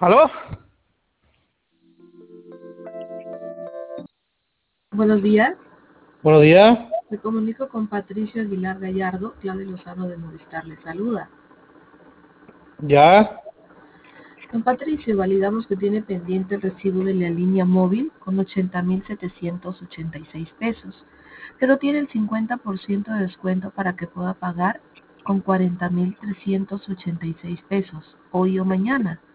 ¿Aló? Buenos días, Buenos días. me comunico con Patricio Aguilar Gallardo, Claudio Lozano de Movistar le saluda. Ya. Don Patricio, validamos que tiene pendiente el recibo de la línea móvil con 80.786 pesos, pero tiene el 50% de descuento para que pueda pagar con 40.386 pesos, hoy o mañana.